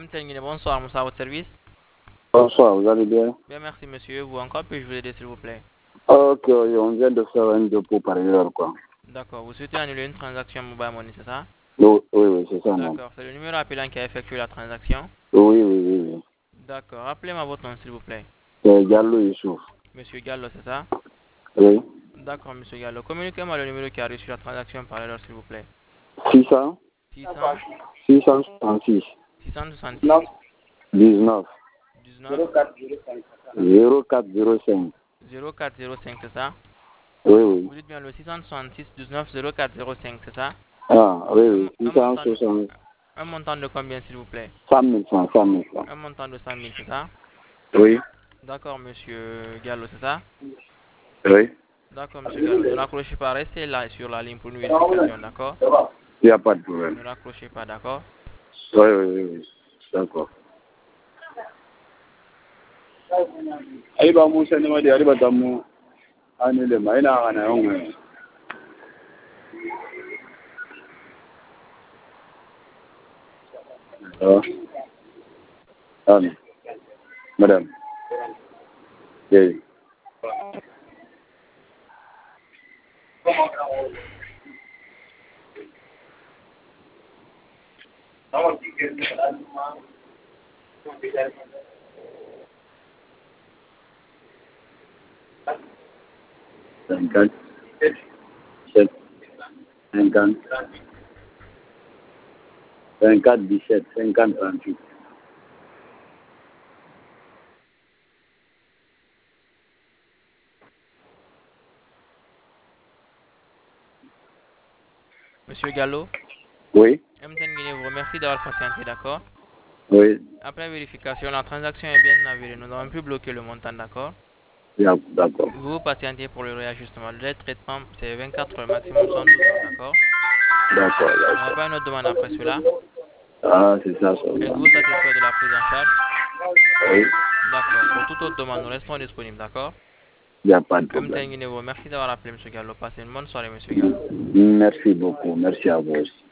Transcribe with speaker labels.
Speaker 1: Mtengine, bonsoir, Moussa, à votre service.
Speaker 2: Bonsoir, vous allez bien?
Speaker 1: Bien, merci monsieur. Vous encore, puis-je vous aider s'il vous plaît?
Speaker 2: Ok, on vient de faire un dépôt par erreur, quoi.
Speaker 1: D'accord, vous souhaitez annuler une transaction mobile money, c'est ça?
Speaker 2: Oui, oui, c'est ça, non?
Speaker 1: D'accord, c'est le numéro appelant qui a effectué la transaction.
Speaker 2: Oui, oui, oui, oui.
Speaker 1: D'accord, rappelez-moi votre nom s'il vous plaît.
Speaker 2: C'est Diallo Youssouf.
Speaker 1: Monsieur Gallo, c'est ça?
Speaker 2: Oui.
Speaker 1: D'accord, monsieur Gallo. Communiquez-moi le numéro qui a reçu la transaction par erreur s'il vous plaît.
Speaker 2: 600
Speaker 1: 600
Speaker 2: 666
Speaker 1: 666
Speaker 2: 19
Speaker 1: 19
Speaker 2: 0405.
Speaker 1: 0405, c'est ça?
Speaker 2: Oui, oui.
Speaker 1: Vous dites bien le 666 19 0405, c'est ça?
Speaker 2: Ah, oui,
Speaker 1: Un,
Speaker 2: oui.
Speaker 1: un montant,
Speaker 2: 660.
Speaker 1: un montant de combien s'il vous plaît?
Speaker 2: 100 000 francs, 100 000 francs.
Speaker 1: Un montant de 100 000, c'est ça?
Speaker 2: Oui,
Speaker 1: D'accord, monsieur Gallo, c'est ça?
Speaker 2: oui.
Speaker 1: D'accord, monsieur Gallo. Ne raccrochez pas, restez là sur la ligne pour une vérification, d'accord?
Speaker 2: Il n'y a pas de problème.
Speaker 1: Ne raccrochez pas, d'accord?
Speaker 2: Oui, oui, oui, oui. D'accord. Aiba Musa ne madi ariba tamu anile maina ana yongo. Madame. Oui. Cinquante, sept, 17, 50, 38.
Speaker 1: Monsieur Gallo,
Speaker 2: Oui,
Speaker 1: MTN Guinée vous remercie d'avoir patienté, d'accord?
Speaker 2: oui,
Speaker 1: Après vérification, la transaction est bien avérée. Nous avons pu bloquer le montant, d'accord?
Speaker 2: d'accord.
Speaker 1: Vous patientez pour le réajustement. Le délai de traitement, c'est 24 heures, maximum 112 heures, d'accord?
Speaker 2: D'accord,
Speaker 1: Vous n'avez
Speaker 2: d'accord.
Speaker 1: pas une autre demande après cela?
Speaker 2: Ah, c'est ça seulement.
Speaker 1: Êtes-vous satisfait de la prise en charge?
Speaker 2: Oui,
Speaker 1: D'accord. Pour toute autre demande, nous restons disponibles, d'accord?
Speaker 2: il n'y a pas de problème.
Speaker 1: MTN Guinée vous remercie d'avoir appelé, monsieur Gallo. Passez une bonne soirée, monsieur Gallo.
Speaker 2: Merci beaucoup. Merci à vous aussi.